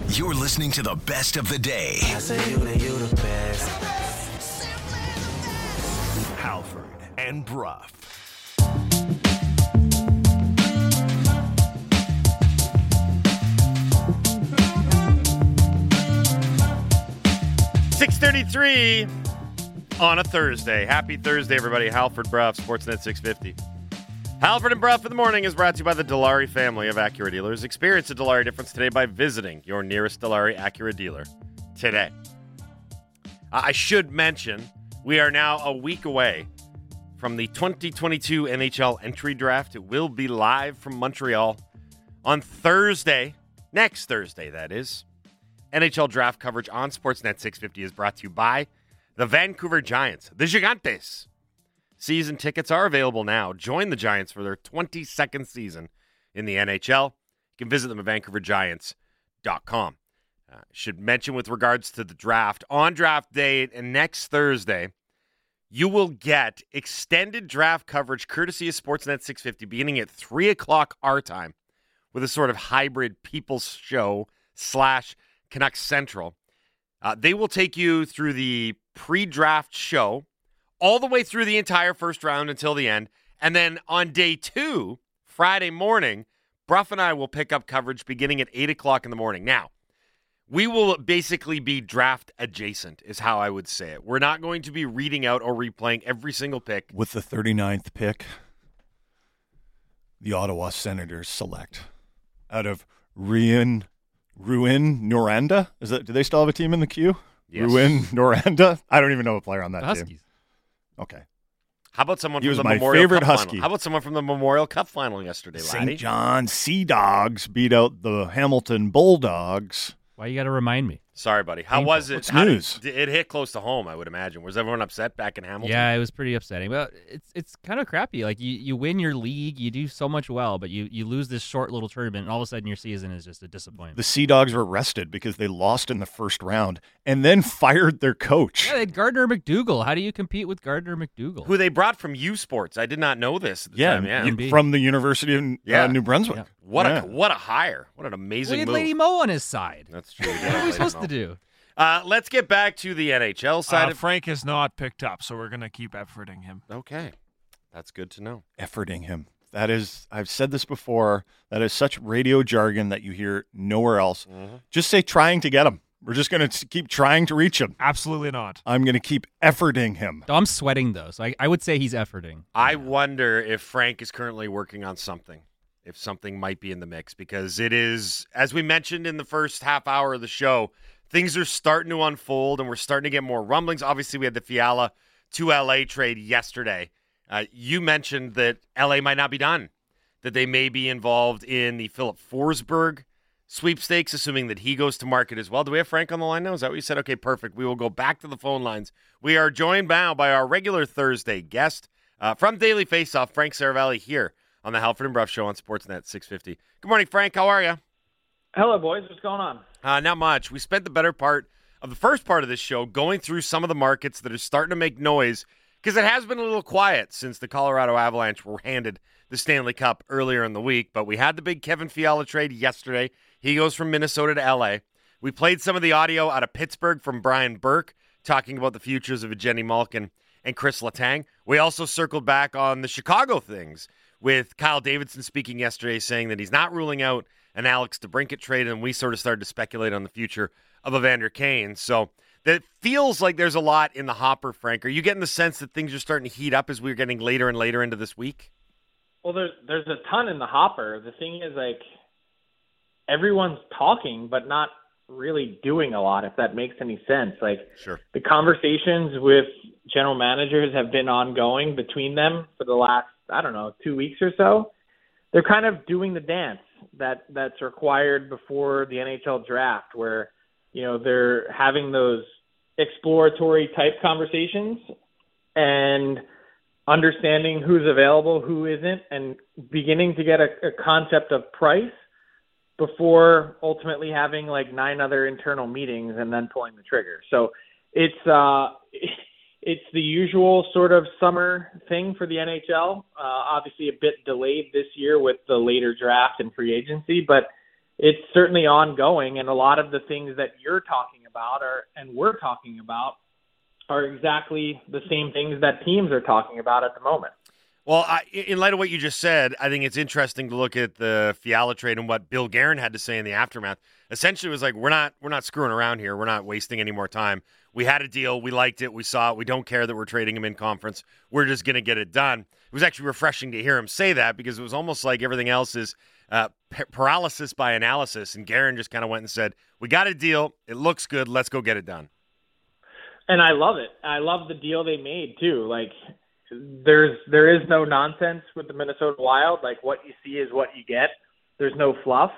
You're listening to the best of the day. I say you the best. Halford and Brough. .33 on a Thursday. Happy Thursday, everybody. Halford, Brough, Sportsnet 650. Halford and Brough in the morning is brought to you by the Dilawri family of Acura dealers. Experience the Dilawri difference today by visiting your nearest Dilawri Acura dealer today. I should mention, we are now a week away from the 2022 NHL entry draft. It will be live from Montreal on Thursday, next Thursday, that is. NHL draft coverage on Sportsnet 650 is brought to you by the Vancouver Giants, the Gigantes. Season tickets are available now. Join the Giants for their 22nd season in the NHL. You can visit them at vancouvergiants.com. Should mention with regards to the draft, on draft day and next Thursday, you will get extended draft coverage courtesy of Sportsnet 650 beginning at 3 o'clock our time with a sort of hybrid People's Show / Canucks Central. They will take you through the pre-draft show all the way through the entire first round until the end. And then on day 2, Friday morning, Brough and I will pick up coverage beginning at 8 o'clock in the morning. Now, we will basically be draft adjacent is how I would say it. We're not going to be reading out or replaying every single pick. With the 39th pick, the Ottawa Senators select out of Ruin Noranda. Do they still have a team in the queue? Yes. Ruin Noranda? I don't even know a player on that Huskies. team. Okay. How about someone He from was the my Memorial favorite Cup Husky. final? How about someone from the Memorial Cup final yesterday, laddie? St. John Sea Dogs beat out the Hamilton Bulldogs. Why you got to remind me? Sorry, buddy. How Painful. was it? What's How news? It hit close to home, I would imagine. Was everyone upset back in Hamilton? Yeah, it was pretty upsetting. Well, it's kind of crappy. Like you win your league, you do so much well, but you lose this short little tournament, and all of a sudden your season is just a disappointment. The Sea Dogs were arrested because they lost in the first round and then fired their coach. Yeah, they had Gardner McDougall. How do you compete with Gardner McDougall? Who they brought from U Sports. I did not know this at the time. Yeah. MB. From the University of New Brunswick. Yeah. What a hire. What an amazing We had move. Lady Mo on his side. That's true. What are we supposed to do? Let's get back to the NHL side. Frank is not picked up, so we're going to keep efforting him. Okay. That's good to know. Efforting him. That is, I've said this before, that is such radio jargon that you hear nowhere else. Mm-hmm. Just say trying to get him. We're just going to keep trying to reach him. Absolutely not. I'm going to keep efforting him. I'm sweating, though, so I would say he's efforting. I wonder if Frank is currently working on something, if something might be in the mix, because it is, as we mentioned in the first half hour of the show, things are starting to unfold, and we're starting to get more rumblings. Obviously, we had the Fiala to L.A. trade yesterday. You mentioned that L.A. might not be done, that they may be involved in the Philip Forsberg sweepstakes, assuming that he goes to market as well. Do we have Frank on the line now? Is that what you said? Okay, perfect. We will go back to the phone lines. We are joined now by our regular Thursday guest from Daily Faceoff, Frank Saravalli, here on the Halford and Brough Show on Sportsnet 650. Good morning, Frank. How are you? Hello, boys. What's going on? Not much. We spent the better part of the first part of this show going through some of the markets that are starting to make noise because it has been a little quiet since the Colorado Avalanche were handed the Stanley Cup earlier in the week. But we had the big Kevin Fiala trade yesterday. He goes from Minnesota to L.A. We played some of the audio out of Pittsburgh from Brian Burke talking about the futures of Evgeny Malkin and Chris Letang. We also circled back on the Chicago things with Kyle Davidson speaking yesterday saying that he's not ruling out an Alex DeBrincat trade, and we sort of started to speculate on the future of Evander Kane. So that feels like there's a lot in the hopper, Frank. Are you getting the sense that things are starting to heat up as we're getting later and later into this week? Well, there's a ton in the hopper. The thing is, like, everyone's talking but not really doing a lot, if that makes any sense. Like, Sure. The conversations with general managers have been ongoing between them for the last, 2 weeks or so. They're kind of doing the dance that's required before the NHL draft, where, they're having those exploratory type conversations and understanding who's available, who isn't, and beginning to get a concept of price before ultimately having like 9 other internal meetings and then pulling the trigger. So it's the usual sort of summer thing for the NHL. Obviously a bit delayed this year with the later draft and free agency, but it's certainly ongoing, and a lot of the things that you're talking about and we're talking about are exactly the same things that teams are talking about at the moment. Well, in light of what you just said, I think it's interesting to look at the Fiala trade and what Bill Guerin had to say in the aftermath. Essentially, it was like, we're not screwing around here. We're not wasting any more time. We had a deal. We liked it. We saw it. We don't care that we're trading him in conference. We're just going to get it done. It was actually refreshing to hear him say that, because it was almost like everything else is paralysis by analysis. And Guerin just kind of went and said, we got a deal. It looks good. Let's go get it done. And I love it. I love the deal they made too. Like, there is no nonsense with the Minnesota Wild. Like, what you see is what you get. There's no fluff.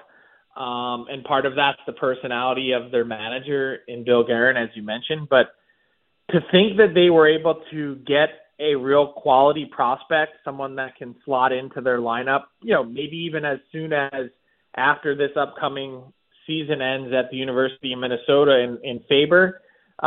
And part of that's the personality of their manager in Bill Guerin, as you mentioned. But to think that they were able to get a real quality prospect, someone that can slot into their lineup, maybe even as soon as after this upcoming season ends at the University of Minnesota in Faber.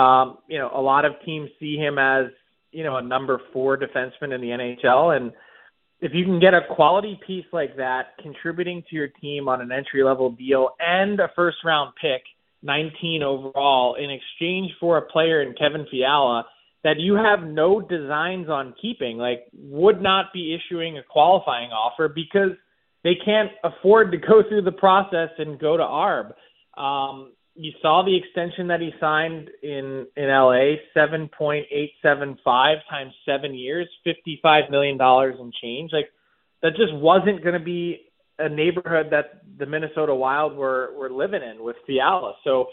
A lot of teams see him as, a number 4 defenseman in the NHL. And if you can get a quality piece like that contributing to your team on an entry-level deal and a first-round pick, 19 overall, in exchange for a player in Kevin Fiala that you have no designs on keeping, like, would not be issuing a qualifying offer because they can't afford to go through the process and go to ARB. You saw the extension that he signed in LA, $7.875 times 7 years, $55 million and change. Like, that just wasn't going to be a neighborhood that the Minnesota Wild were living in with Fiala. So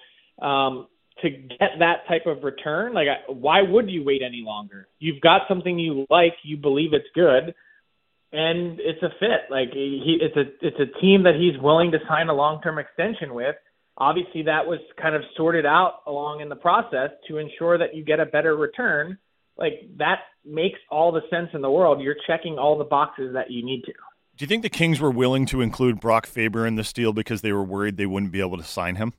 to get that type of return, like, why would you wait any longer? You've got something you like, you believe it's good, and it's a fit. Like, it's a team that he's willing to sign a long-term extension with. Obviously, that was kind of sorted out along in the process to ensure that you get a better return. Like, that makes all the sense in the world. You're checking all the boxes that you need to. Do you think the Kings were willing to include Brock Faber in this deal because they were worried they wouldn't be able to sign him?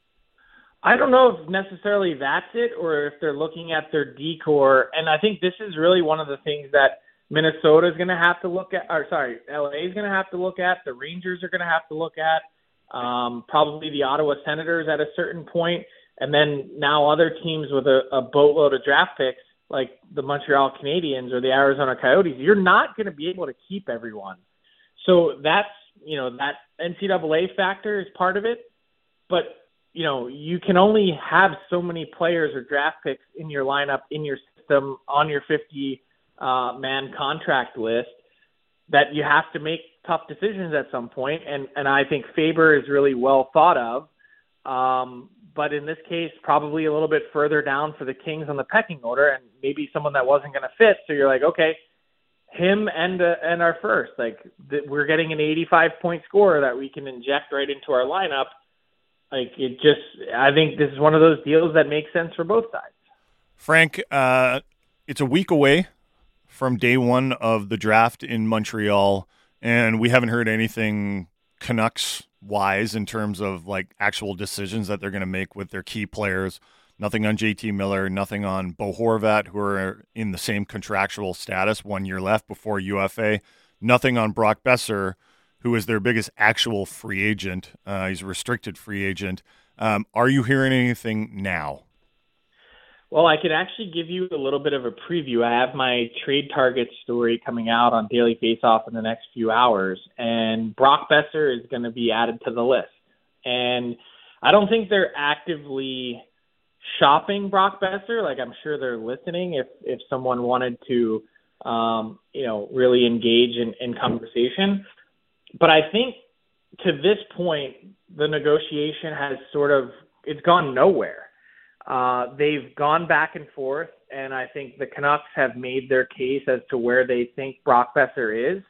I don't know if necessarily that's it, or if they're looking at their decor. And I think this is really one of the things that Minnesota is going to have to look at, LA is going to have to look at, the Rangers are going to have to look at. Probably the Ottawa Senators at a certain point, and then now other teams with a boatload of draft picks like the Montreal Canadiens or the Arizona Coyotes. You're not going to be able to keep everyone. So that's, that NCAA factor is part of it, but you can only have so many players or draft picks in your lineup, in your system, on your 50-man contract list that you have to make tough decisions at some point, and I think Faber is really well thought of, but in this case, probably a little bit further down for the Kings on the pecking order, and maybe someone that wasn't going to fit. So you're like, okay, him and our first, like, we're getting an 85-point scorer that we can inject right into our lineup. Like, I think this is one of those deals that makes sense for both sides. Frank, it's a week away from day one of the draft in Montreal, and we haven't heard anything Canucks-wise in terms of, like, actual decisions that they're going to make with their key players. Nothing on JT Miller, nothing on Bo Horvat, who are in the same contractual status, 1 year left before UFA. Nothing on Brock Besser, who is their biggest actual free agent. He's a restricted free agent. Are you hearing anything now? Well, I could actually give you a little bit of a preview. I have my trade target story coming out on Daily Faceoff in the next few hours, and Brock Besser is going to be added to the list. And I don't think they're actively shopping Brock Besser. Like, I'm sure they're listening if someone wanted to, really engage in conversation. But I think to this point, the negotiation has it's gone nowhere. They've gone back and forth, and I think the Canucks have made their case as to where they think Brock Besser is.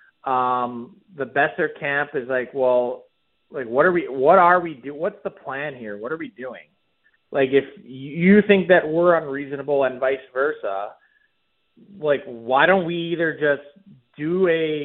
The Besser camp is like, well, like, what are we doing? What's the plan here? What are we doing? Like, if you think that we're unreasonable and vice versa, like, why don't we either just do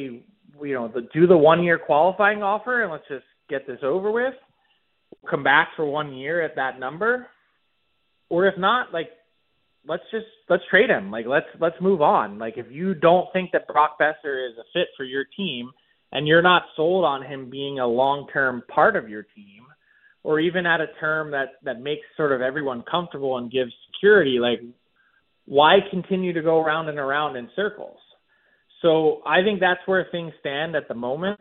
the 1 year qualifying offer and let's just get this over with, come back for 1 year at that number? Or if not, like, let's trade him. Like, let's move on. Like, if you don't think that Brock Besser is a fit for your team and you're not sold on him being a long-term part of your team, or even at a term that makes sort of everyone comfortable and gives security, like, why continue to go around and around in circles? So I think that's where things stand at the moment.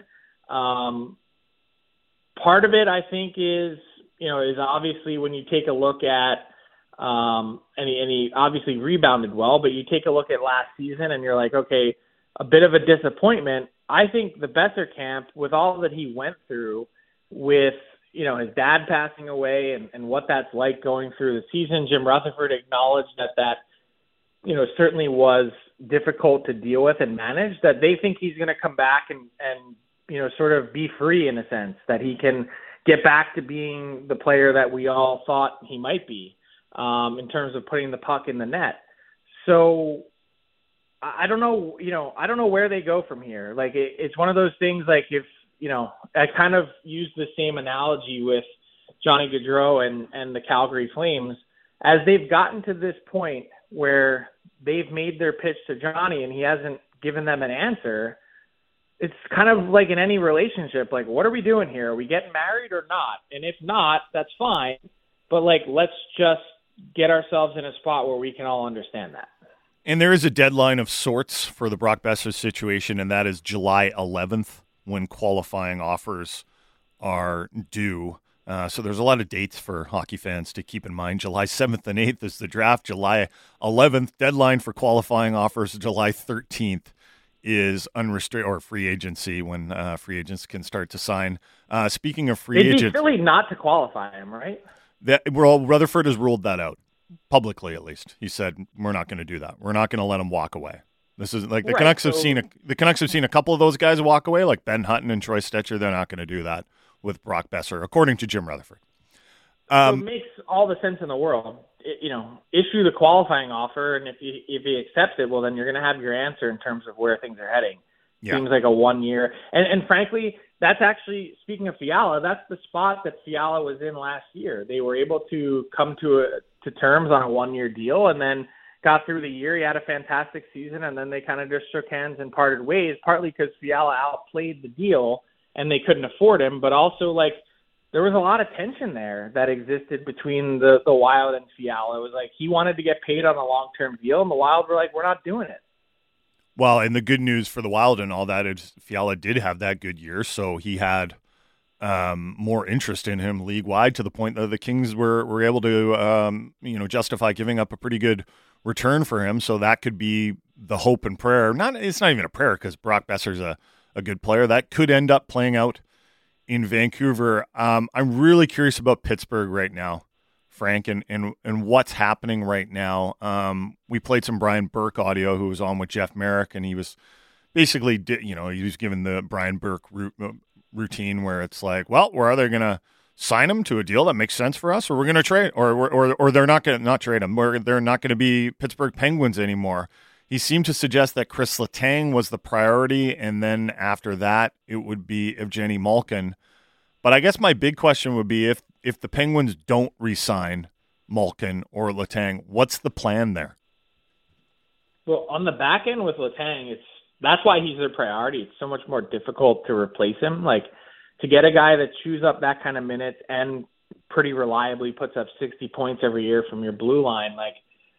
Part of it, I think, is obviously when you take a look at, and he obviously rebounded well, but you take a look at last season and you're like, okay, a bit of a disappointment. I think the Boeser camp, with all that he went through with, his dad passing away and what that's like going through the season, Jim Rutherford acknowledged that certainly was difficult to deal with and manage, that they think he's going to come back and sort of be free in a sense, that he can get back to being the player that we all thought he might be in terms of putting the puck in the net. So I don't know, I don't know where they go from here. Like, it's one of those things, like, if, I kind of use the same analogy with Johnny Gaudreau and the Calgary Flames. As they've gotten to this point where they've made their pitch to Johnny and he hasn't given them an answer, it's kind of like in any relationship, like, what are we doing here? Are we getting married or not? And if not, that's fine. But, like, let's just get ourselves in a spot where we can all understand that. And there is a deadline of sorts for the Brock Boeser situation, and that is July 11th when qualifying offers are due. So there's a lot of dates for hockey fans to keep in mind. July 7th and 8th is the draft. July 11th, deadline for qualifying offers. July 13th is unrestricted or free agency, when free agents can start to sign. Speaking of free agents, it'd be silly not to qualify him, right? Rutherford has ruled that out publicly. At least he said, we're not going to do that. We're not going to let him walk away. This is like the Canucks have seen a couple of those guys walk away, like Ben Hutton and Troy Stetcher. They're not going to do that with Brock Boeser, according to Jim Rutherford. So it makes all the sense in the world. Issue the qualifying offer, and if he accepts it, well, then you're going to have your answer in terms of where things are heading. Yeah. Seems like a 1 year. And frankly, that's actually, speaking of Fiala, that's the spot that Fiala was in last year. They were able to come to terms on a 1 year deal, and then got through the year. He had a fantastic season, and then they kind of just shook hands and parted ways, partly because Fiala outplayed the deal and they couldn't afford him, but also, like, there was a lot of tension there that existed between the Wild and Fiala. It was like he wanted to get paid on a long-term deal, and the Wild were like, we're not doing it. Well, and the good news for the Wild and all that is Fiala did have that good year, so he had more interest in him league-wide, to the point that the Kings were able to justify giving up a pretty good return for him. So that could be the hope and prayer. It's not even a prayer, because Brock Boeser's a good player. That could end up playing out in Vancouver. I'm really curious about Pittsburgh right now, Frank, and what's happening right now. We played some Brian Burke audio, who was on with Jeff Merrick, and he was basically, he was given the Brian Burke routine where it's like, well, are they going to sign him to a deal that makes sense for us, or we're going to trade, or they're not going to not trade him, or they're not going to be Pittsburgh Penguins anymore. He seemed to suggest that Chris Letang was the priority, and then after that, it would be Evgeny Malkin. But I guess my big question would be, if the Penguins don't re-sign Malkin or Letang, what's the plan there? Well, on the back end with Letang, that's why he's their priority. It's so much more difficult to replace him. Like, to get a guy that chews up that kind of minutes and pretty reliably puts up 60 points every year from your blue line, like,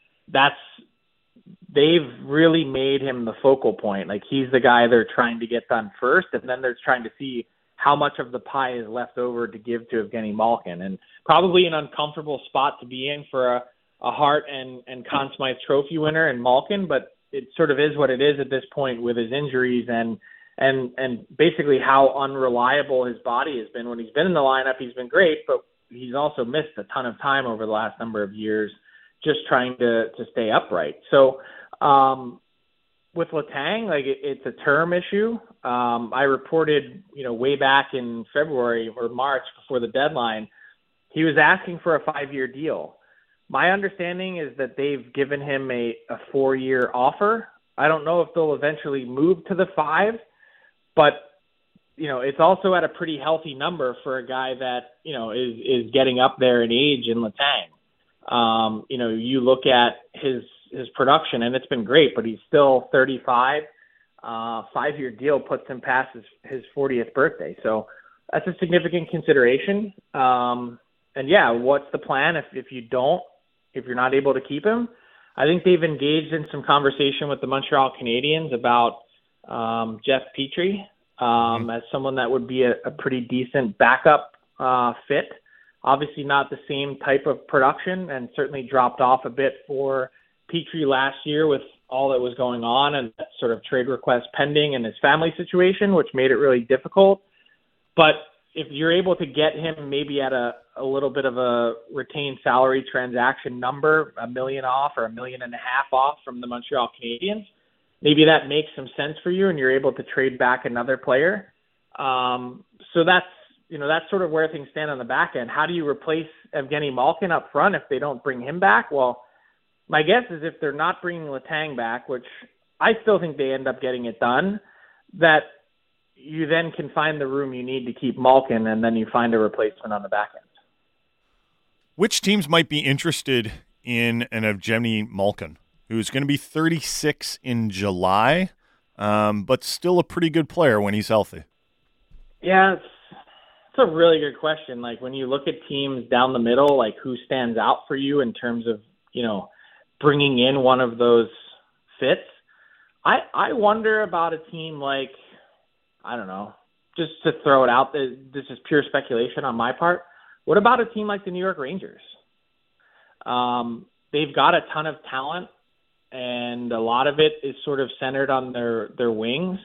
they've really made him the focal point. Like, he's the guy they're trying to get done first, and then they're trying to see how much of the pie is left over to give to Evgeny Malkin. And probably an uncomfortable spot to be in for a Hart and Conn Smythe Trophy winner in Malkin, but it sort of is what it is at this point with his injuries and basically how unreliable his body has been. When he's been in the lineup, he's been great, but he's also missed a ton of time over the last number of years just trying to stay upright. So with Letang, like, it's a term issue. I reported, way back in February or March before the deadline, he was asking for a 5-year deal. My understanding is that they've given him a 4-year offer. I don't know if they'll eventually move to the 5, but, it's also at a pretty healthy number for a guy that, is getting up there in age in Letang. You look at his production, and it's been great, but he's still 35. 5-year deal puts him past his 40th birthday. So that's a significant consideration. And yeah, what's the plan if you're not able to keep him? I think they've engaged in some conversation with the Montreal Canadiens about Jeff Petrie as someone that would be a pretty decent backup fit. Obviously not the same type of production, and certainly dropped off a bit for Petrie last year with all that was going on and that sort of trade request pending and his family situation, which made it really difficult. But if you're able to get him maybe at a little bit of a retained salary transaction number, $1 million off or $1.5 million off from the Montreal Canadiens, maybe that makes some sense for you and you're able to trade back another player. So that's sort of where things stand on the back end. How do you replace Evgeny Malkin up front if they don't bring him back? Well, my guess is if they're not bringing Letang back, which I still think they end up getting it done, that you then can find the room you need to keep Malkin, and then you find a replacement on the back end. Which teams might be interested in an Evgeny Malkin, who's going to be 36 in July, but still a pretty good player when he's healthy? Yeah, it's a really good question. Like when you look at teams down the middle, like who stands out for you in terms of, bringing in one of those fits, I wonder about a team like, I don't know, just to throw it out, this is pure speculation on my part. What about a team like the New York Rangers? They've got a ton of talent, and a lot of it is sort of centered on their wings.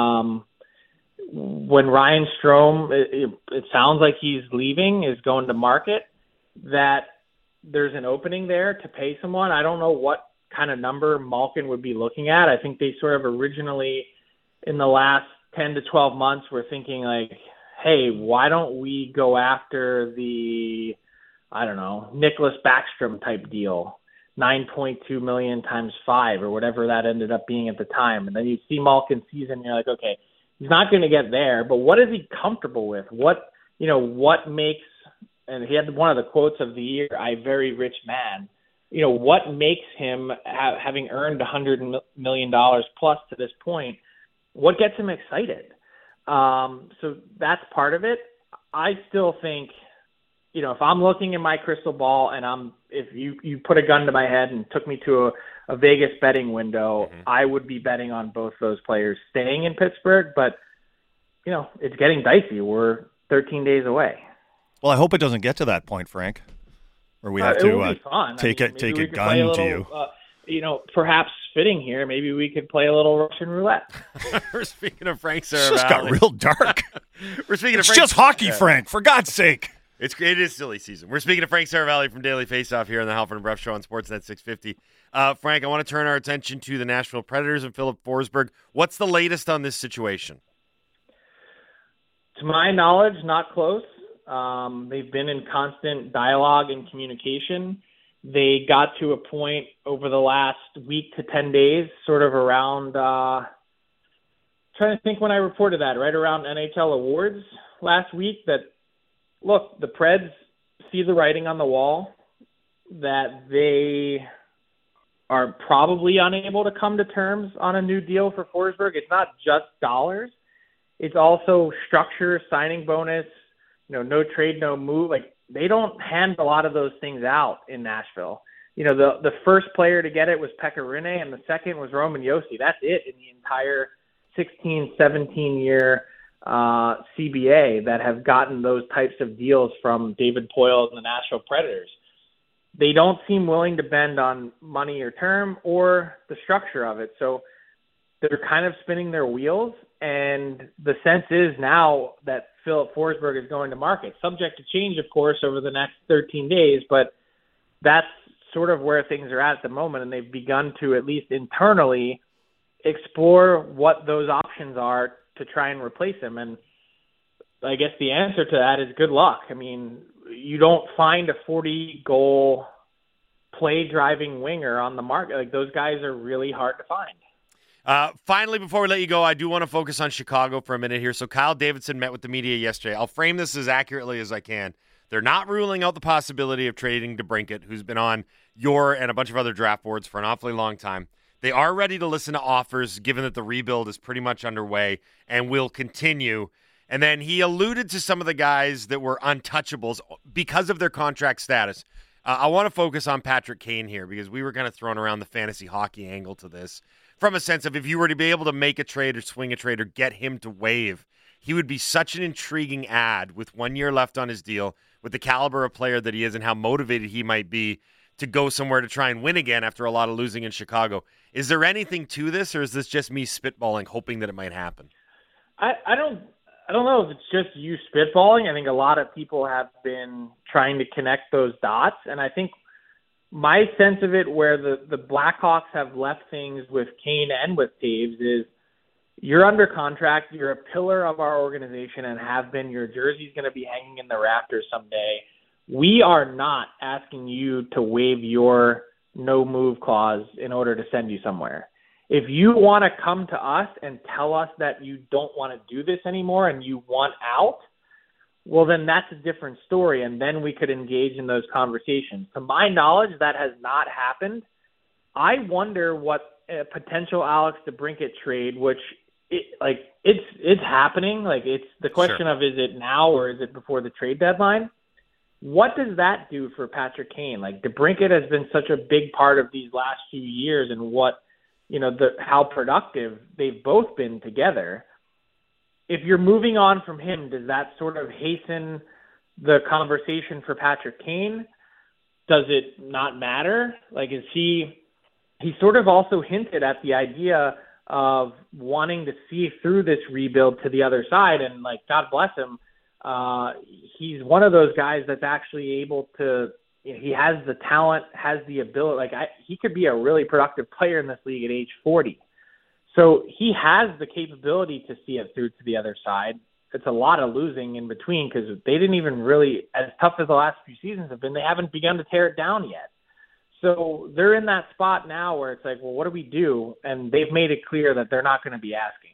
When Ryan Strome, it sounds like he's leaving, is going to market, that there's an opening there to pay someone. I don't know what kind of number Malkin would be looking at. I think they sort of originally, in the last 10 to 12 months, were thinking like, hey, why don't we go after the, I don't know, Nicholas Backstrom type deal, 9.2 million times 5 or whatever that ended up being at the time. And then you see Malkin's season, and you're like, okay, he's not going to get there, but what is he comfortable with? What makes, and he had one of the quotes of the year, "I very rich man." What makes him, having earned $100 million plus to this point, what gets him excited? So that's part of it. I still think, if I'm looking in my crystal ball and if you put a gun to my head and took me to a Vegas betting window, I would be betting on both those players staying in Pittsburgh. But, it's getting dicey. We're 13 days away. Well, I hope it doesn't get to that point, Frank, where we have to take a gun to you. Perhaps fitting here, maybe we could play a little Russian roulette. We're speaking of Frank Saravalli. It's just got real dark. We're speaking of Frank. It's just hockey, Frank, for God's sake. It is silly season. We're speaking to Frank Saravalli from Daily Faceoff here on the Halford and Bruff Show on Sportsnet 650. Frank, I want to turn our attention to the Nashville Predators and Philip Forsberg. What's the latest on this situation? To my knowledge, not close. They've been in constant dialogue and communication. They got to a point over the last week to 10 days, sort of around, trying to think when I reported that, right around NHL awards last week, that, look, the Preds see the writing on the wall, that they are probably unable to come to terms on a new deal for Forsberg. It's not just dollars. It's also structure, signing bonus, no trade, no move. Like, they don't hand a lot of those things out in Nashville. The first player to get it was Pekka Rinne, and the second was Roman Josi. That's it in the entire 16, 17-year CBA that have gotten those types of deals from David Poile and the Nashville Predators. They don't seem willing to bend on money or term or the structure of it. So they're kind of spinning their wheels. And the sense is now that Philip Forsberg is going to market, subject to change, of course, over the next 13 days. But that's sort of where things are at the moment. And they've begun to, at least internally, explore what those options are to try and replace him. And I guess the answer to that is good luck. I mean, you don't find a 40-goal play-driving winger on the market. Like, those guys are really hard to find. Finally, before we let you go, I do want to focus on Chicago for a minute here. So Kyle Davidson met with the media yesterday. I'll frame this as accurately as I can. They're not ruling out the possibility of trading DeBrincat, who's been on your and a bunch of other draft boards for an awfully long time. They are ready to listen to offers, given that the rebuild is pretty much underway and will continue. And then he alluded to some of the guys that were untouchables because of their contract status. I want to focus on Patrick Kane here because we were kind of throwing around the fantasy hockey angle to this from a sense of if you were to be able to make a trade or swing a trade or get him to waive, he would be such an intriguing ad with 1 year left on his deal, with the caliber of player that he is and how motivated he might be to go somewhere to try and win again after a lot of losing in Chicago. Is there anything to this, or is this just me spitballing, hoping that it might happen? I don't know if it's just you spitballing. I think a lot of people have been trying to connect those dots, and I think my sense of it, where the Blackhawks have left things with Kane and with Taves, is you're under contract, you're a pillar of our organization and have been. Your jersey's going to be hanging in the rafters someday. We are not asking you to waive your no-move clause in order to send you somewhere. If you want to come to us and tell us that you don't want to do this anymore and you want out, well, then that's a different story, and then we could engage in those conversations. To my knowledge, that has not happened. I wonder what a potential Alex DeBrincat trade, which it's happening. Like, it's the question of, is it now or is it before the trade deadline? What does that do for Patrick Kane? Like, DeBrincat has been such a big part of these last few years and how productive they've both been together. If you're moving on from him, does that sort of hasten the conversation for Patrick Kane? Does it not matter? Like, he sort of also hinted at the idea of wanting to see through this rebuild to the other side. And, like, God bless him, he's one of those guys that's actually able to, he has the talent, has the ability. Like, he could be a really productive player in this league at age 40. So he has the capability to see it through to the other side. It's a lot of losing in between because they didn't even really, as tough as the last few seasons have been, they haven't begun to tear it down yet. So they're in that spot now where it's like, well, what do we do? And they've made it clear that they're not going to be asking.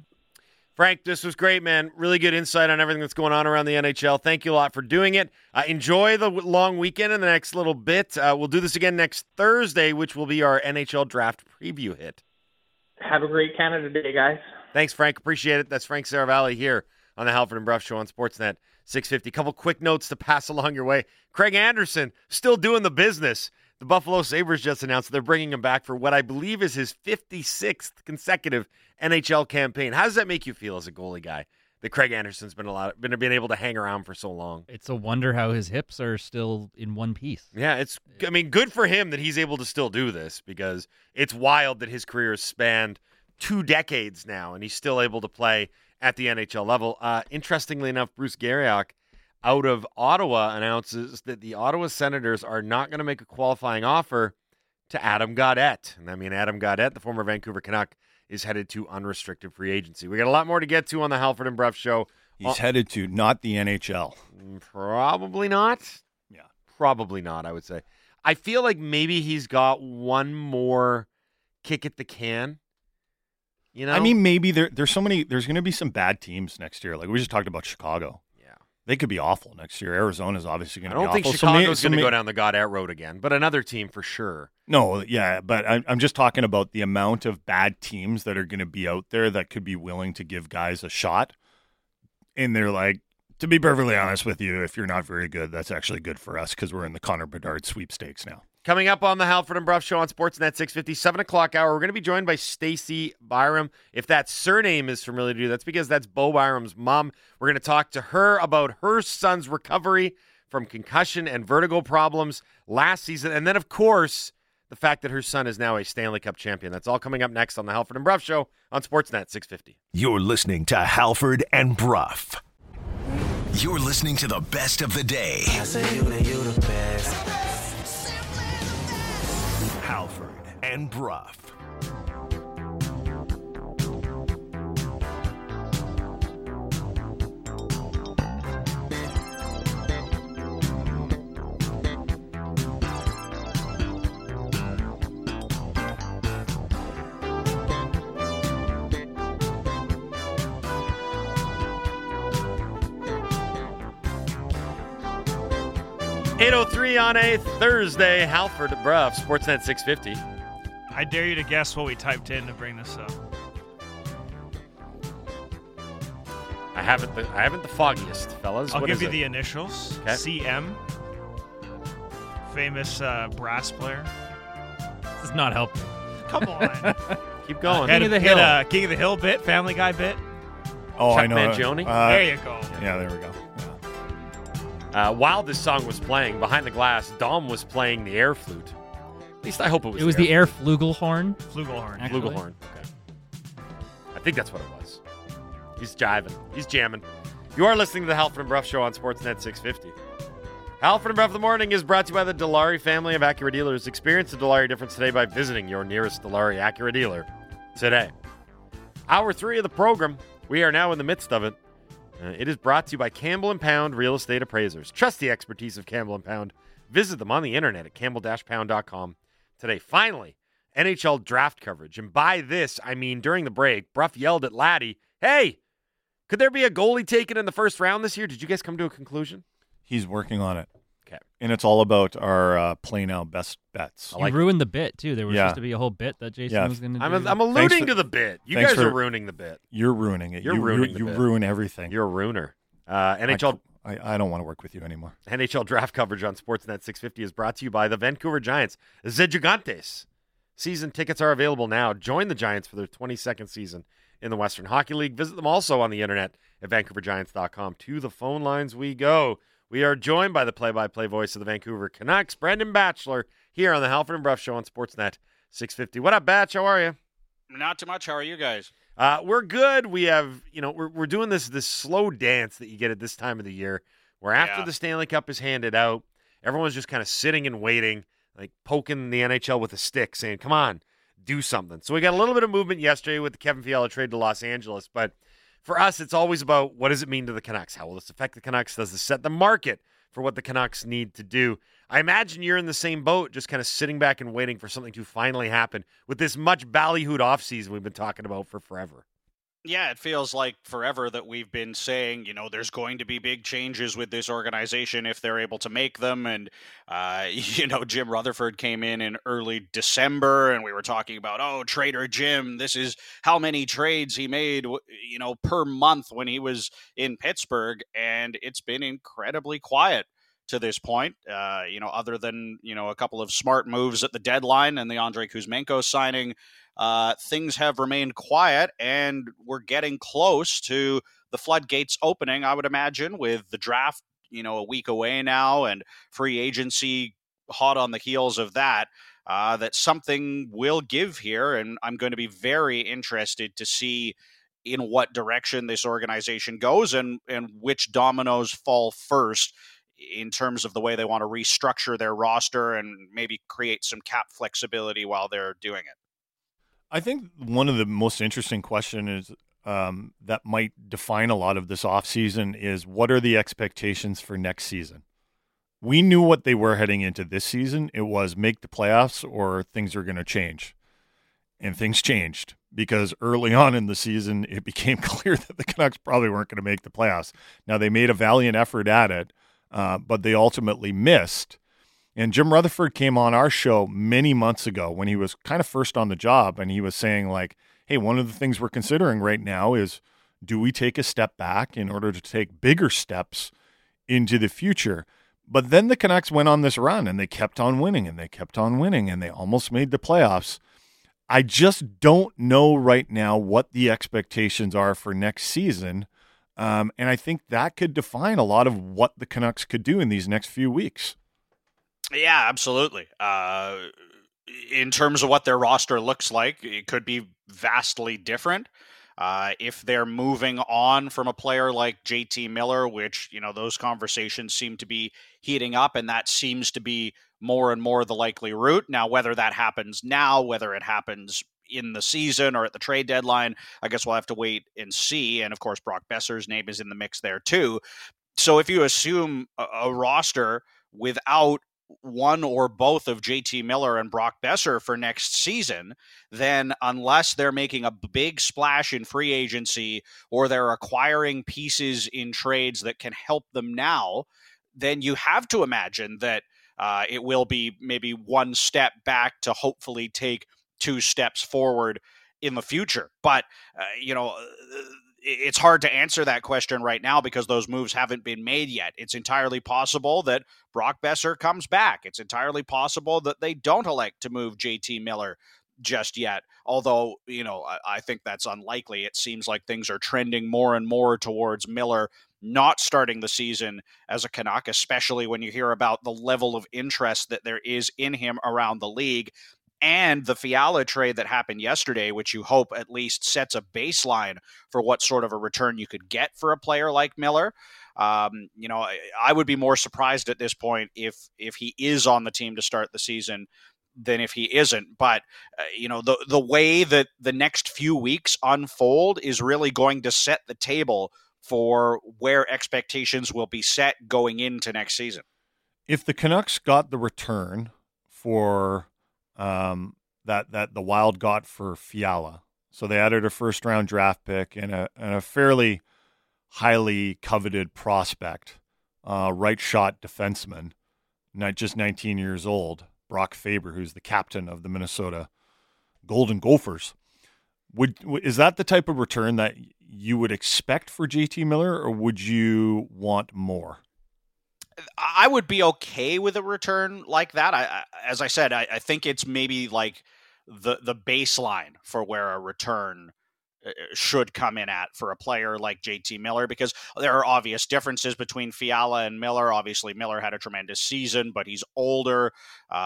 Frank, this was great, man. Really good insight on everything that's going on around the NHL. Thank you a lot for doing it. Enjoy the long weekend in the next little bit. We'll do this again next Thursday, which will be our NHL draft preview hit. Have a great Canada Day, guys. Thanks, Frank. Appreciate it. That's Frank Saravalli here on the Halford and Brough Show on Sportsnet 650. Couple quick notes to pass along your way. Craig Anderson still doing the business. The Buffalo Sabres just announced they're bringing him back for what I believe is his 56th consecutive NHL campaign. How does that make you feel as a goalie guy that Craig Anderson's been able to hang around for so long? It's a wonder how his hips are still in one piece. Yeah, good for him that he's able to still do this, because it's wild that his career has spanned 2 decades now and he's still able to play at the NHL level. Interestingly enough, Bruce Garriock out of Ottawa announces that the Ottawa Senators are not going to make a qualifying offer to Adam Gaudette. And I mean, Adam Gaudette, the former Vancouver Canuck, is headed to unrestricted free agency. We got a lot more to get to on the Halford and Brough Show. He's headed to not the NHL. Probably not. Yeah. Probably not, I would say. I feel like maybe he's got one more kick at the can. You know? I mean, maybe there's going to be some bad teams next year. Like we just talked about Chicago. They could be awful next year. Arizona's obviously going to be awful. I don't think Chicago's going to go down the Gaudette road again, but another team for sure. No, yeah, but I'm just talking about the amount of bad teams that are going to be out there that could be willing to give guys a shot. And they're like, to be perfectly honest with you, if you're not very good, that's actually good for us because we're in the Connor Bedard sweepstakes now. Coming up on the Halford and Brough Show on Sportsnet 650, 7 o'clock hour, we're going to be joined by Stacey Byram. If that surname is familiar to you, that's because that's Bo Byram's mom. We're going to talk to her about her son's recovery from concussion and vertigo problems last season. And then, of course, the fact that her son is now a Stanley Cup champion. That's all coming up next on the Halford and Brough Show on Sportsnet 650. You're listening to Halford and Brough. You're listening to the best of the day. I say you the best. Halford and Brough. .803 on a Thursday, Halford Brough, Sportsnet 650. I dare you to guess what we typed in to bring this up. I haven't the foggiest, fellas. I'll What give is you it? the initials. Okay. CM. Famous brass player. This is not helping. Come on. Keep going. King of the Hill. King of the Hill bit, Family Guy bit. Oh, Chuck I know. Mangione? There you go. Yeah, there we go. While this song was playing, behind the glass, Dom was playing the air flute. At least I hope it was. It was the air flugelhorn. Flugelhorn. Actually. Flugelhorn. Okay. I think that's what it was. He's jiving. He's jamming. You are listening to the Halford and Bruff Show on Sportsnet 650. Halford and Bruff of the Morning is brought to you by the Dilawri family of Acura dealers. Experience the Dilawri difference today by visiting your nearest Dilawri Acura dealer today. Hour 3 of the program. We are now in the midst of it. It is brought to you by Campbell & Pound Real Estate Appraisers. Trust the expertise of Campbell & Pound. Visit them on the internet at campbell-pound.com today. Finally, NHL draft coverage. And by this, I mean during the break, Bruff yelled at Laddie, "Hey, could there be a goalie taken in the first round this year?" Did you guys come to a conclusion? He's working on it. Okay. And it's all about our play now best bets. You ruined the bit, too. There was Yeah. supposed to be a whole bit that Jason Yeah. was going to do. I'm alluding Thanks to the bit. You thanks guys are for- ruining the bit. You're ruining it. You're ruining the You bit. ruin everything. You're a ruiner. NHL I don't want to work with you anymore. NHL draft coverage on Sportsnet 650 is brought to you by the Vancouver Giants, the Gigantes. Season tickets are available now. Join the Giants for their 22nd season in the Western Hockey League. Visit them also on the internet at vancouvergiants.com. To the phone lines we go. We are joined by the play-by-play voice of the Vancouver Canucks, Brendan Batchelor, here on the Halford and Bruff Show on Sportsnet 650. What up, Batch? How are you? Not too much. How are you guys? We're good. We have, we're doing this slow dance that you get at this time of the year, where after the Stanley Cup is handed out, everyone's just kind of sitting and waiting, like poking the NHL with a stick, saying, "Come on, do something." So we got a little bit of movement yesterday with the Kevin Fiala trade to Los Angeles, but for us, it's always about what does it mean to the Canucks? How will this affect the Canucks? Does this set the market for what the Canucks need to do? I imagine you're in the same boat, just kind of sitting back and waiting for something to finally happen with this much ballyhooed offseason we've been talking about for forever. Yeah, it feels like forever that we've been saying, there's going to be big changes with this organization if they're able to make them. And, Jim Rutherford came in early December and we were talking about, Trader Jim, this is how many trades he made, per month when he was in Pittsburgh. And it's been incredibly quiet to this point, other than, a couple of smart moves at the deadline and the Andrei Kuzmenko signing. Things have remained quiet, and we're getting close to the floodgates opening, I would imagine, with the draft, a week away now and free agency hot on the heels of that, that something will give here. And I'm going to be very interested to see in what direction this organization goes and which dominoes fall first in terms of the way they want to restructure their roster and maybe create some cap flexibility while they're doing it. I think one of the most interesting questions is that might define a lot of this offseason is what are the expectations for next season? We knew what they were heading into this season. It was make the playoffs or things are going to change. And things changed because early on in the season, it became clear that the Canucks probably weren't going to make the playoffs. Now, they made a valiant effort at it, but they ultimately missed. And Jim Rutherford came on our show many months ago when he was kind of first on the job, and he was saying, like, hey, one of the things we're considering right now is do we take a step back in order to take bigger steps into the future? But then the Canucks went on this run, and they kept on winning, and they kept on winning, and they almost made the playoffs. I just don't know right now what the expectations are for next season, and I think that could define a lot of what the Canucks could do in these next few weeks. Yeah, absolutely. In terms of what their roster looks like, it could be vastly different. If they're moving on from a player like JT Miller, which, those conversations seem to be heating up, and that seems to be more and more the likely route. Now, whether that happens now, whether it happens in the season or at the trade deadline, I guess we'll have to wait and see. And of course, Brock Besser's name is in the mix there too. So if you assume a roster without one or both of JT Miller and Brock Besser for next season, then unless they're making a big splash in free agency or they're acquiring pieces in trades that can help them now, then you have to imagine that it will be maybe one step back to hopefully take two steps forward in the future. But, it's hard to answer that question right now because those moves haven't been made yet. It's entirely possible that Brock Boeser comes back. It's entirely possible that they don't elect to move JT Miller just yet. Although, I think that's unlikely. It seems like things are trending more and more towards Miller not starting the season as a Canuck, especially when you hear about the level of interest that there is in him around the league. And the Fiala trade that happened yesterday, which you hope at least sets a baseline for what sort of a return you could get for a player like Miller. I would be more surprised at this point if he is on the team to start the season than if he isn't. But, the way that the next few weeks unfold is really going to set the table for where expectations will be set going into next season. If the Canucks got the return for that the Wild got for Fiala, so they added a first-round draft pick and a fairly highly coveted prospect, right shot defenseman, not just 19 years old, Brock Faber, who's the captain of the Minnesota Golden Gophers. Is that the type of return that you would expect for JT Miller, or would you want more? I would be okay with a return like that. As I said, I think it's maybe like the baseline for where a return should come in at for a player like JT Miller, because there are obvious differences between Fiala and Miller. Obviously, Miller had a tremendous season, but he's older.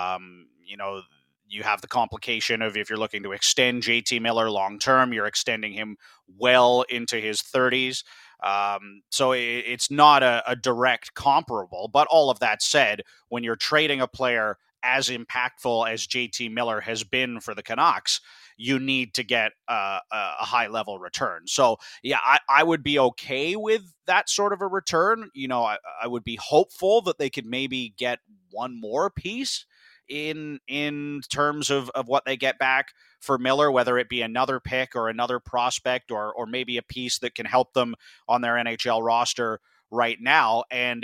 You have the complication of if you're looking to extend JT Miller long-term, you're extending him well into his 30s. So it's not a direct comparable, but all of that said, when you're trading a player as impactful as JT Miller has been for the Canucks, you need to get a high-level return. So, yeah, I would be okay with that sort of a return. I would be hopeful that they could maybe get one more piece in terms of what they get back for Miller, whether it be another pick or another prospect or maybe a piece that can help them on their NHL roster right now. And,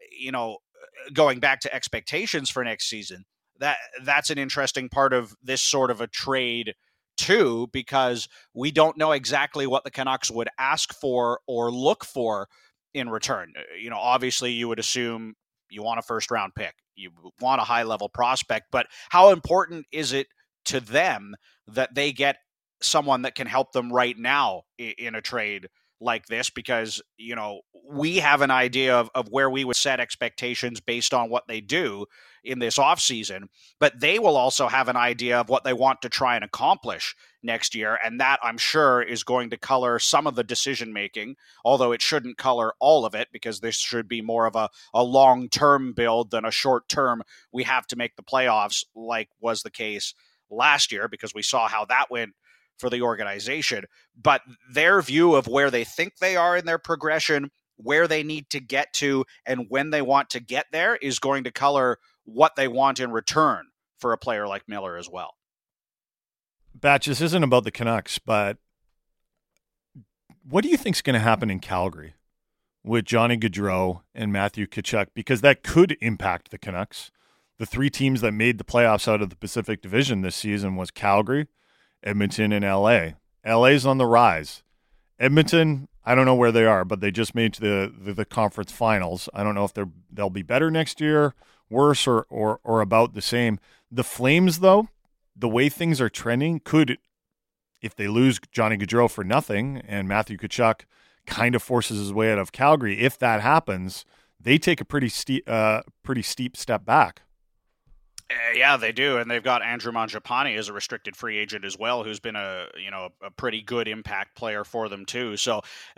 going back to expectations for next season, that's an interesting part of this sort of a trade too, because we don't know exactly what the Canucks would ask for or look for in return. Obviously you would assume you want a first round pick, you want a high level prospect, but how important is it to them that they get someone that can help them right now in a trade like this? Because, we have an idea of where we would set expectations based on what they do in this offseason, but they will also have an idea of what they want to try and accomplish next year. And that, I'm sure, is going to color some of the decision-making, although it shouldn't color all of it, because this should be more of a long-term build than a short-term, we have to make the playoffs, like was the case last year, because we saw how that went for the organization. But their view of where they think they are in their progression, where they need to get to, and when they want to get there is going to color what they want in return for a player like Miller as well. Batch, this isn't about the Canucks, but what do you think is going to happen in Calgary with Johnny Gaudreau and Matthew Tkachuk? Because that could impact the Canucks. The three teams that made the playoffs out of the Pacific Division this season was Calgary, Edmonton, and LA. LA's on the rise. Edmonton, I don't know where they are, but they just made the conference finals. I don't know if they'll be better next year, worse, or about the same. The Flames, though, the way things are trending, could, if they lose Johnny Gaudreau for nothing and Matthew Tkachuk kind of forces his way out of Calgary, if that happens, they take a pretty steep step back. Yeah, they do, and they've got Andrew Mangiapane as a restricted free agent as well, who's been a pretty good impact player for them too. So,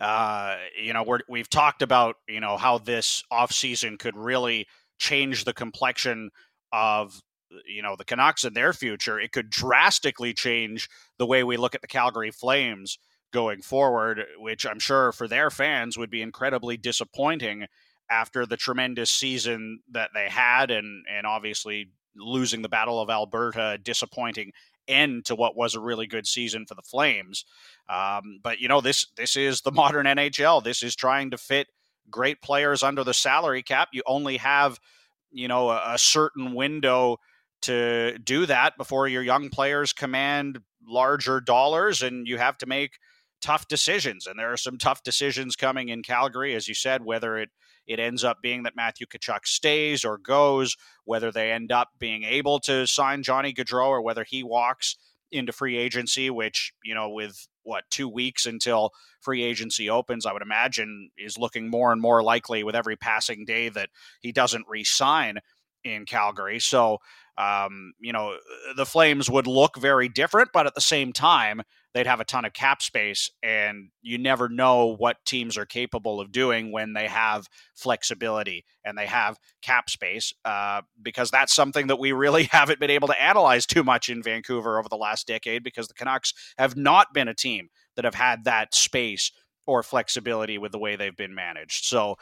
we've talked about how this offseason could really change the complexion of the Canucks and their future. It could drastically change the way we look at the Calgary Flames going forward, which I'm sure for their fans would be incredibly disappointing after the tremendous season that they had, and obviously losing the Battle of Alberta, a disappointing end to what was a really good season for the Flames. But this is the modern NHL. This is trying to fit great players under the salary cap. You only have, a certain window to do that before your young players command larger dollars, and you have to make tough decisions. And there are some tough decisions coming in Calgary, as you said, whether it ends up being that Matthew Tkachuk stays or goes, whether they end up being able to sign Johnny Gaudreau or whether he walks into free agency, which, with 2 weeks until free agency opens, I would imagine is looking more and more likely with every passing day that he doesn't re-sign in Calgary. So, the Flames would look very different, but at the same time, they'd have a ton of cap space, and you never know what teams are capable of doing when they have flexibility and they have cap space, because that's something that we really haven't been able to analyze too much in Vancouver over the last decade, because the Canucks have not been a team that have had that space or flexibility with the way they've been managed. So,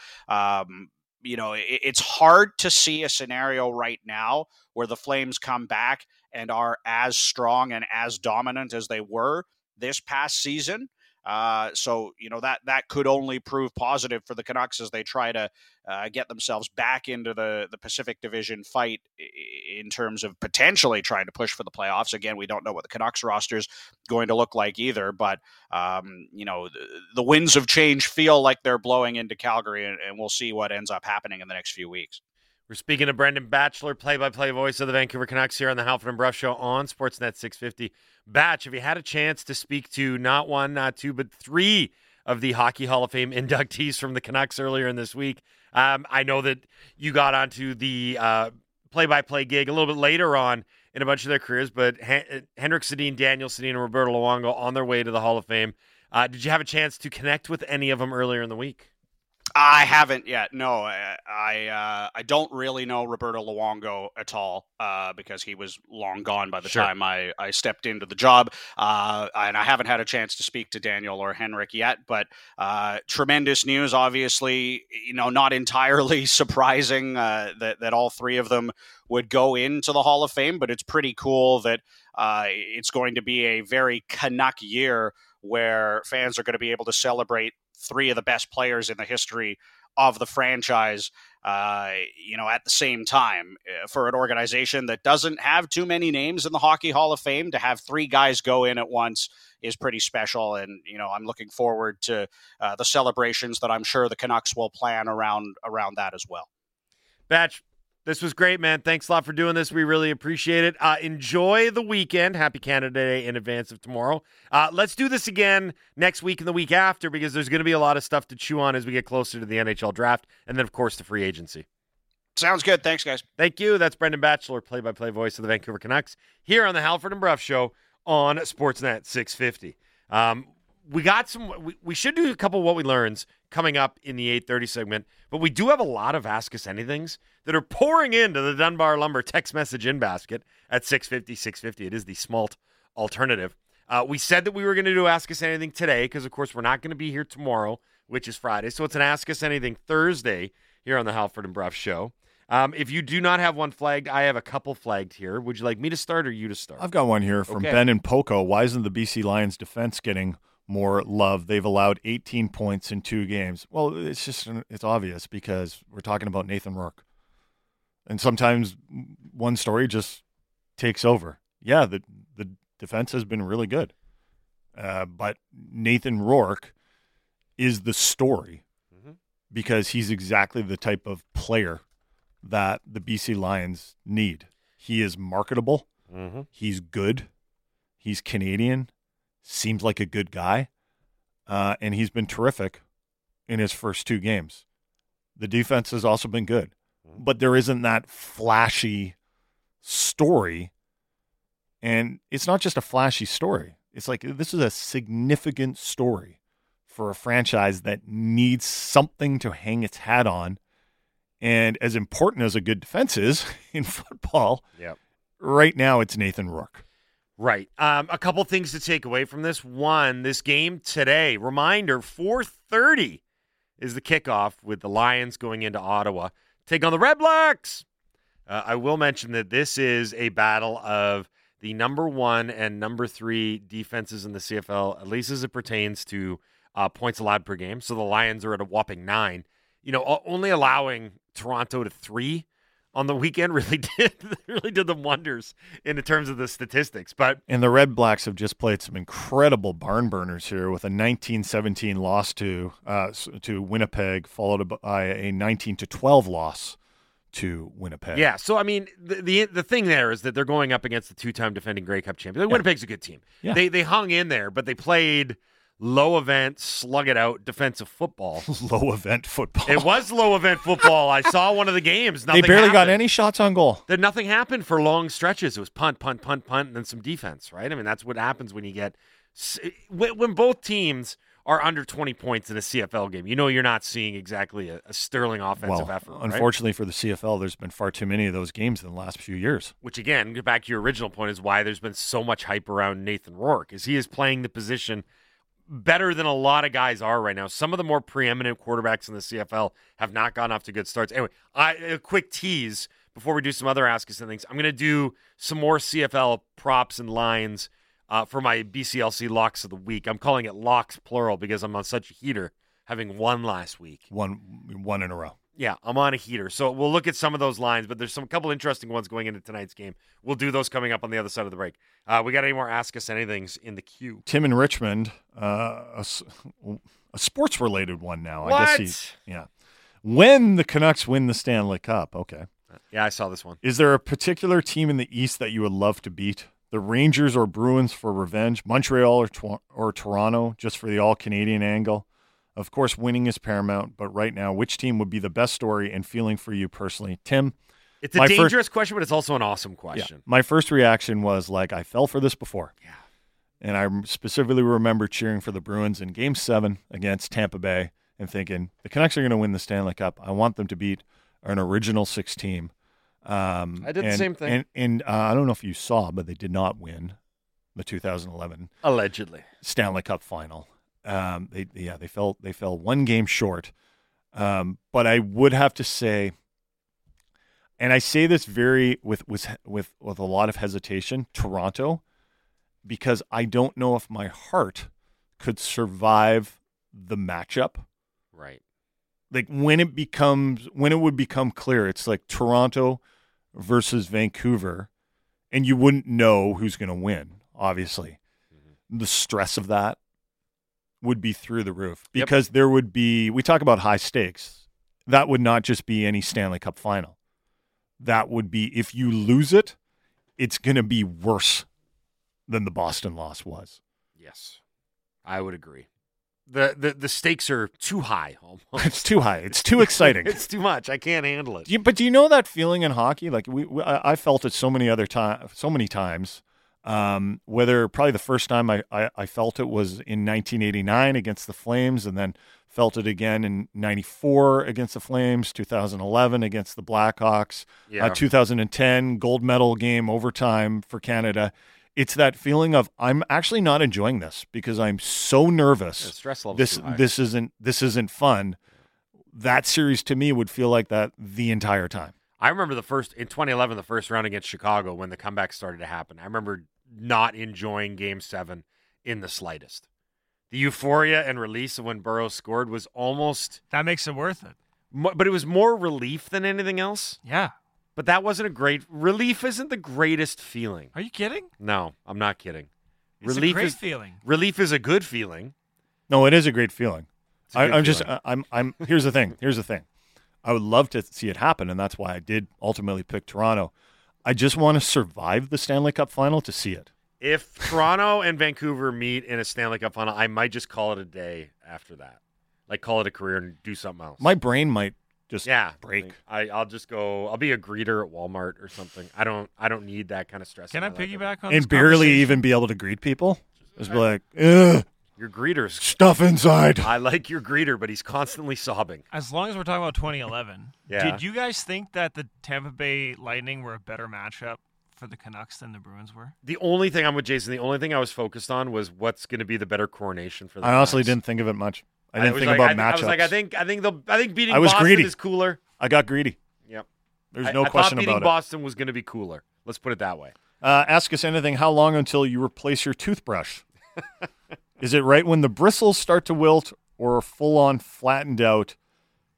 it's hard to see a scenario right now where the Flames come back and are as strong and as dominant as they were this past season. So that could only prove positive for the Canucks as they try to get themselves back into the Pacific Division fight in terms of potentially trying to push for the playoffs. Again, we don't know what the Canucks roster is going to look like either, but the winds of change feel like they're blowing into Calgary, and we'll see what ends up happening in the next few weeks. We're speaking to Brendan Batchelor, play-by-play voice of the Vancouver Canucks here on the Halford and Bruff Show on Sportsnet 650. Batch, have you had a chance to speak to not one, not two, but three of the Hockey Hall of Fame inductees from the Canucks earlier in this week? I know that you got onto the play-by-play gig a little bit later on in a bunch of their careers, but Henrik Sedin, Daniel Sedin, and Roberto Luongo on their way to the Hall of Fame. Did you have a chance to connect with any of them earlier in the week? I haven't yet. No, I don't really know Roberto Luongo at all because he was long gone by the time I stepped into the job. And I haven't had a chance to speak to Daniel or Henrik yet, but tremendous news, obviously, not entirely surprising that all three of them would go into the Hall of Fame, but it's pretty cool that it's going to be a very Canuck year where fans are going to be able to celebrate three of the best players in the history of the franchise, at the same time. For an organization that doesn't have too many names in the Hockey Hall of Fame, to have three guys go in at once is pretty special. And, I'm looking forward to the celebrations that I'm sure the Canucks will plan around that as well. Batch, this was great, man. Thanks a lot for doing this. We really appreciate it. Enjoy the weekend. Happy Canada Day in advance of tomorrow. Let's do this again next week and the week after, because there's going to be a lot of stuff to chew on as we get closer to the NHL draft and then, of course, the free agency. Sounds good. Thanks, guys. Thank you. That's Brendan Batchelor, play-by-play voice of the Vancouver Canucks, here on the Halford and Bruff Show on Sportsnet 650. We should do a couple of what we learns coming up in the 8:30 segment, but we do have a lot of Ask Us Anythings that are pouring into the Dunbar Lumber text message in basket at 650. It is the smalt alternative. We said that we were going to do Ask Us Anything today because, of course, we're not going to be here tomorrow, which is Friday. So it's an Ask Us Anything Thursday here on the Halford and Bruff Show. If you do not have one flagged, I have a couple flagged here. Would you like me to start or you to start? I've got one here from Ben and Poco. Why isn't the BC Lions defense getting more love? They've allowed 18 points in 2 games. Well, it's obvious because we're talking about Nathan Rourke. And sometimes one story just takes over. Yeah, the defense has been really good. But Nathan Rourke is the story because he's exactly the type of player that the BC Lions need. He is marketable. He's good. He's Canadian. Seems like a good guy. And he's been terrific in his first 2 games. The defense has also been good. But there isn't that flashy story. And it's not just a flashy story. It's like this is a significant story for a franchise that needs something to hang its hat on. And as important as a good defense is in football, right now it's Nathan Rourke. Right. A couple things to take away from this. One, this game today, reminder, 4:30 is the kickoff with the Lions going into Ottawa. Take on the Red Blacks. I will mention that this is a battle of the number 1 and number 3 defenses in the CFL, at least as it pertains to points allowed per game. So the Lions are at a whopping 9. Only allowing Toronto to 3 on the weekend really did them wonders in terms of the statistics. But And the Red Blacks have just played some incredible barn burners here with a 19-17 loss to Winnipeg, followed by a 19-12 loss to Winnipeg. yeah, so I mean, the thing there is that they're going up against the 2-time defending Grey Cup champion. Winnipeg's a good team. Yeah. They hung in there, but they played low event, slug it out defensive football. Low event football. It was low event football. I saw one of the games. They Nothing barely got happened. any shots on goal. That nothing happened for long stretches. It was punt, punt, punt, punt, and then some defense, right? I mean, that's what happens when you get when both teams are under 20 points in a CFL game. You know you're not seeing exactly a sterling offensive effort. Right? Unfortunately for the CFL, there's been far too many of those games in the last few years. Which, again, get back to your original point, is why there's been so much hype around Nathan Rourke, is he is playing the position better than a lot of guys are right now. Some of the more preeminent quarterbacks in the CFL have not gotten off to good starts. Anyway, a quick tease before we do some other Ask Us things. I'm going to do some more CFL props and lines for my BCLC locks of the week. I'm calling it locks plural because I'm on such a heater, having won last week. One in a row. Yeah, I'm on a heater. So we'll look at some of those lines, but there's some couple interesting ones going into tonight's game. We'll do those coming up on the other side of the break. We got any more Ask Us Anythings in the queue? Tim in Richmond, a sports-related one now. What? I guess yeah. When the Canucks win the Stanley Cup, okay. Yeah, I saw this one. Is there a particular team in the East that you would love to beat? The Rangers or Bruins for revenge? Montreal or Toronto just for the all-Canadian angle? Of course, winning is paramount, but right now, which team would be the best story and feeling for you personally? Tim? It's a dangerous question, but it's also an awesome question. Yeah, my first reaction was like, I fell for this before. Yeah. And I specifically remember cheering for the Bruins in Game 7 against Tampa Bay and thinking, the Canucks are going to win the Stanley Cup. I want them to beat an original 6 team. I did the same thing. And I don't know if you saw, but they did not win the 2011 allegedly Stanley Cup final. They fell one game short. But I would have to say, and I say this with a lot of hesitation, Toronto, because I don't know if my heart could survive the matchup. Right. Like when it would become clear, it's like Toronto versus Vancouver, and you wouldn't know who's going to win, obviously. Mm-hmm. The stress of that would be through the roof because there would be, we talk about high stakes. That would not just be any Stanley Cup final. That would be, if you lose it, it's going to be worse than the Boston loss was. Yes, I would agree. The stakes are too high. Almost. It's too high. It's too exciting. It's too much. I can't handle it. But do you know that feeling in hockey? Like I felt it so many times. Whether probably the first time I felt it was in 1989 against the Flames, and then felt it again in 94 against the Flames, 2011 against the Blackhawks, 2010 gold medal game overtime for Canada. It's that feeling of I'm actually not enjoying this because I'm so nervous. The stress level. This isn't fun. That series to me would feel like that the entire time. I remember in 2011, the first round against Chicago when the comeback started to happen. I remember not enjoying Game 7 in the slightest. The euphoria and release of when Burroughs scored was almost... That makes it worth it. But it was more relief than anything else. Yeah. But that wasn't a great... Relief isn't the greatest feeling. Are you kidding? No, I'm not kidding. It's a great feeling. Relief is a good feeling. No, it is a great feeling. I'm just... Here's the thing. I would love to see it happen, and that's why I did ultimately pick Toronto. I just want to survive the Stanley Cup final to see it. If Toronto and Vancouver meet in a Stanley Cup final, I might just call it a day after that. Like, call it a career and do something else. My brain might just break. I'll just go. I'll be a greeter at Walmart or something. I don't need that kind of stress. Can I piggyback on and this barely even be able to greet people? Just be like, ugh. Your greeter's stuff inside. I like your greeter, but he's constantly sobbing. As long as we're talking about 2011, yeah. Did you guys think that the Tampa Bay Lightning were a better matchup for the Canucks than the Bruins were? The only thing I'm with Jason, the only thing I was focused on was what's going to be the better coronation for the I honestly Canucks. didn't think of it much. I didn't think like, about matchups. I was like, I think beating I was Boston greedy. is cooler. I got greedy. Yep. There's no question about it. I thought beating about Boston was going to be cooler. Let's put it that way. Ask us anything. How long until you replace your toothbrush? Is it right when the bristles start to wilt or full-on flattened out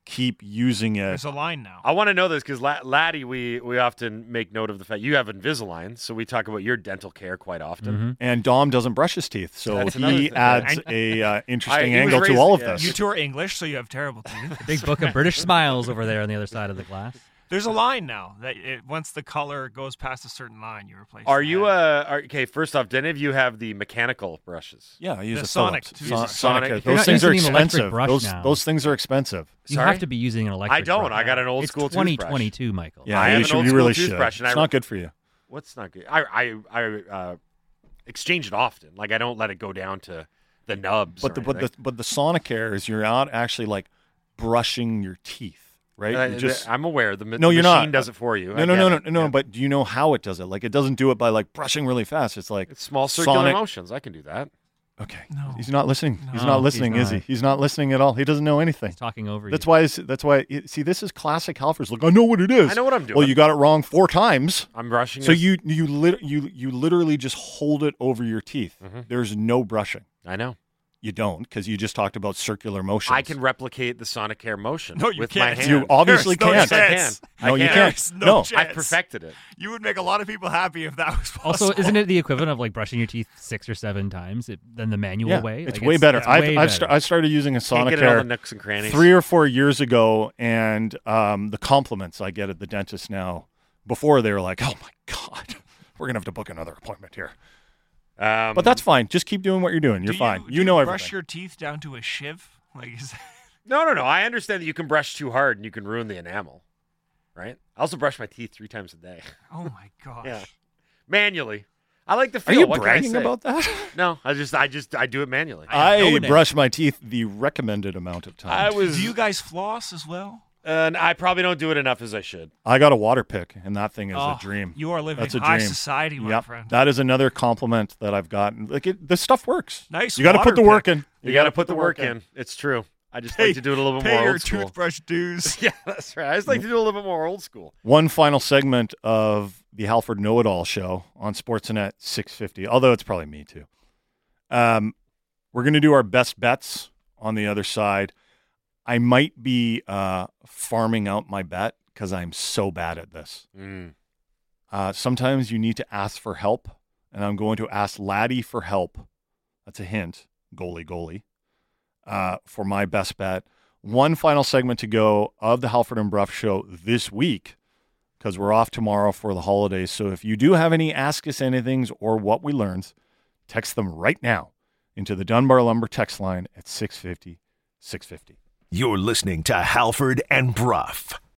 keep using it. There's a line now. I want to know this because Laddie, we often make note of the fact you have Invisalign, so we talk about your dental care quite often. Mm-hmm. And Dom doesn't brush his teeth, so That's another he thing. adds a interesting he was angle to raised- all of yeah. this. You two are English, so you have terrible teeth. Big book of British smiles over there on the other side of the glass. There's a line now that once the color goes past a certain line, you replace. Are the you head. okay? First off, do any of you have the mechanical brushes? Yeah, I use The a Sonic. Philips. You use a Sonic. Sonic. You're Those not things are using an electric expensive. brush now. Those things are expensive. You Sorry? have to be using an electric I don't. brush. I got an old It's school toothbrush. 2022, Michael. Yeah, I have you an should. old You school really should. toothbrush, and It's I- not good for you. What's not good? I exchange it often. Like I don't let it go down to the nubs. But or the anything. Sonicare is you're not actually like brushing your teeth, right? You just I'm aware the No, the you're machine not. does it for you. no, I no, get no, no, it. no. Yeah. But do you know how it does it? Like it doesn't do it by like brushing really fast. It's like It's small circular Sonic- motions. I can do that. Okay, No. he's not listening. He's No, not he's listening, is he? not. He's not listening at all. He doesn't know anything. He's talking over That's you. why. See, this is classic Halfers. Look, I know what it is. I know what I'm doing. Well, you got it wrong 4 times. I'm brushing. So this- you literally just hold it over your teeth. Mhm. There's no brushing. I know. You don't, because you just talked about circular motions. I can replicate the Sonicare motion No, you with can't. my hand. You obviously There's no can't. chance. I No, you can. can't. There's No. no I've chance. perfected it. You would make a lot of people happy if that was possible. Also, isn't it the equivalent of like brushing your teeth 6 or 7 times than the manual Yeah, way? it's Like, way better. it's way I better. started using a Can't get it all the Sonicare nooks and crannies. 3 or 4 years ago, and the compliments I get at the dentist now. Before they were like, "Oh my god, we're gonna have to book another appointment here." But that's fine. Just keep doing what you're doing. You're Do fine. do You know brush everything. your teeth down to a shiv? Like, No. I understand that you can brush too hard and you can ruin the enamel. Right. I also brush my teeth 3 times a day. oh my gosh. Yeah. Manually. I like the Are feel. you What can I bragging say? about that? No. I do it manually. I no one brush my teeth the recommended amount of I time. was. Do you guys floss as well? And I probably don't do it enough as I should. I got a water pick, and that thing is a Oh, dream. You are living That's a high dream. society, my Yep, friend. that is another compliment that I've gotten. Like this stuff works. Nice. You got to water put the work pick. in. You got to put the work in. It's true. I just Pay- like to do it a little bit Pay more your old school. toothbrush dues. Yeah, that's right. I just like to do a little bit more old school. One final segment of the Halford Know-It-All show on Sportsnet 650, although it's probably me too. We're going to do our best bets on the other side. I might be farming out my bet because I'm so bad at this. Sometimes you need to ask for help, and I'm going to ask Laddie for help. That's a hint, goalie, for my best bet. One final segment to go of the Halford and Bruff show this week, because we're off tomorrow for the holidays. So if you do have any Ask Us Anythings or what we learned, text them right now into the Dunbar Lumber text line at 650-650. You're listening to Halford and Bruff.